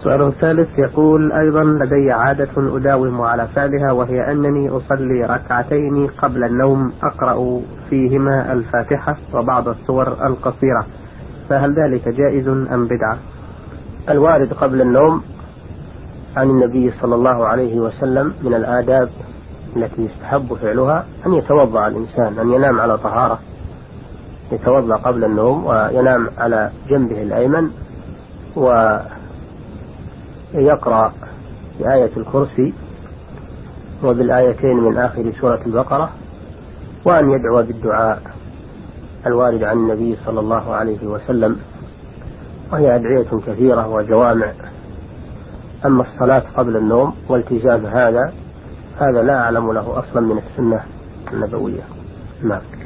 السؤال الثالث يقول أيضا: لدي عادة أداوم على فعلها، وهي أنني أصلي ركعتين قبل النوم أقرأ فيهما الفاتحة وبعض السور القصيرة، فهل ذلك جائز أم بدعة؟ الوارد قبل النوم عن النبي صلى الله عليه وسلم من الآداب التي يستحب فعلها أن يتوضأ الإنسان، أن ينام على طهارة، يتوضأ قبل النوم وينام على جنبه الأيمن ويقرأ بآية الكرسي وبالآيتين من آخر سورة البقرة، وأن يدعو بالدعاء الوارد عن النبي صلى الله عليه وسلم، وهي أدعية كثيرة وجوامع. أما الصلاة قبل النوم والتزام هذا لا أعلم له أصلا من السنة النبوية. نعم.